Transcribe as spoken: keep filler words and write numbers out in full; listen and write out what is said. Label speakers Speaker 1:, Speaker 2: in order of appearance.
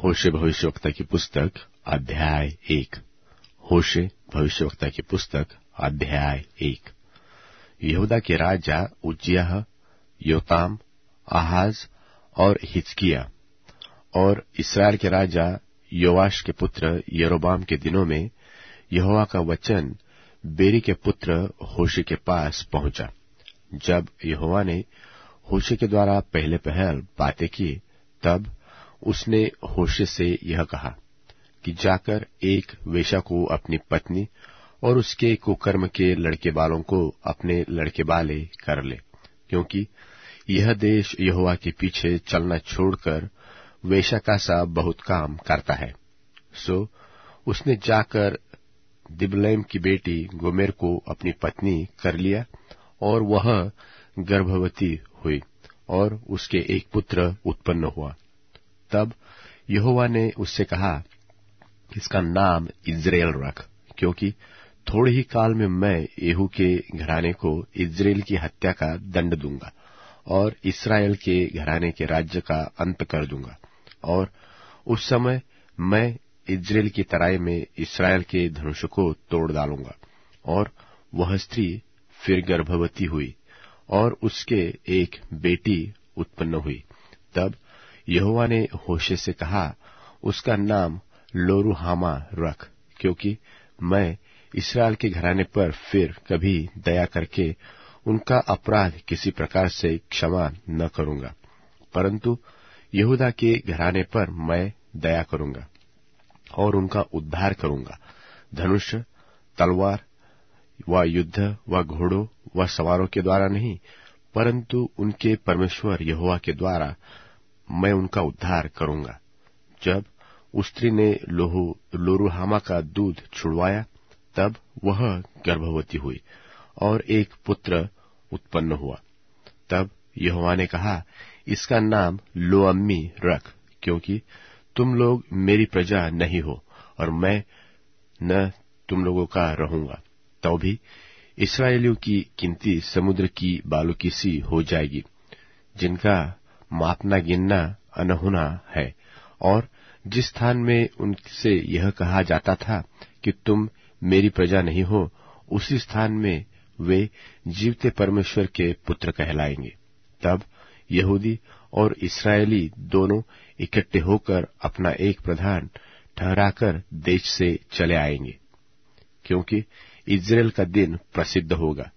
Speaker 1: होशे भविष्यवक्ता की पुस्तक अध्याय एक। होशे भविष्यवक्ता की पुस्तक अध्याय एक। यहूदा के राजा उज्जियाह, योताम, आहाज और हिजकिय्याह और इस्राएल के राजा योआश के पुत्र यरोबाम के दिनों में यहोवा का वचन बेरी के पुत्र होशे के पास पहुंचा। जब यहोवा ने होशे के द्वारा पहले पहल बातें की, तब उसने होशे से यह कहा कि जाकर एक वेश्या को अपनी पत्नी और उसके कुकर्म के लड़के बालों को अपने लड़के बाले कर ले, क्योंकि यह देश यहोवा के पीछे चलना छोड़कर वेश्या का सा बहुत काम करता है। सो उसने जाकर दिबलैम की बेटी गोमेर को अपनी पत्नी कर लिया और वह गर्भवती हुई और उसके एक पुत्र उत्पन्न हुआ। तब यहोवा ने उससे कहा, इसका नाम इज़राइल रख, क्योंकि थोड़े ही काल में मैं येहू के घराने को इज़राइल की हत्या का दंड दूंगा और इस्राएल के घराने के राज्य का अंत कर दूंगा। और उस समय मैं इज़राइल की तराई में इस्राएल के धनुष को तोड़ डालूंगा। और वह स्त्री फिर गर्भवती हुई और उसके एक बेटी उत्पन्न हुई। तब यहोवा ने होशे से कहा, उसका नाम लोरुहामा रख, क्योंकि मैं इस्राएल के घराने पर फिर कभी दया करके उनका अपराध किसी प्रकार से क्षमा न करूंगा, परंतु यहूदा के घराने पर मैं दया करूंगा और उनका उद्धार करूंगा। धनुष, तलवार व युद्ध व घोड़ों व सवारों के द्वारा नहीं, परंतु उनके परमेश्वर यहोवा के द्वारा मैं उनका उद्धार करूंगा। जब उस स्त्री ने लोहू लोरुहामा का दूध छुड़वाया, तब वह गर्भवती हुई और एक पुत्र उत्पन्न हुआ। तब यहोवा ने कहा, इसका नाम लोअम्मी रख, क्योंकि तुम लोग मेरी प्रजा नहीं हो और मैं न तुम लोगों का रहूंगा। तो भी इस्राएलियों की गिनती समुद्र की बालू की सी हो जाएगी, जिनका मापना गिनना अनहोना है। और जिस स्थान में उनसे यह कहा जाता था कि तुम मेरी प्रजा नहीं हो, उसी स्थान में वे जीवते परमेश्वर के पुत्र कहलाएंगे। तब यहूदी और इस्राएली दोनों इकट्ठे होकर अपना एक प्रधान ठहराकर देश से चले आएंगे, क्योंकि इज़राइल का दिन प्रसिद्ध होगा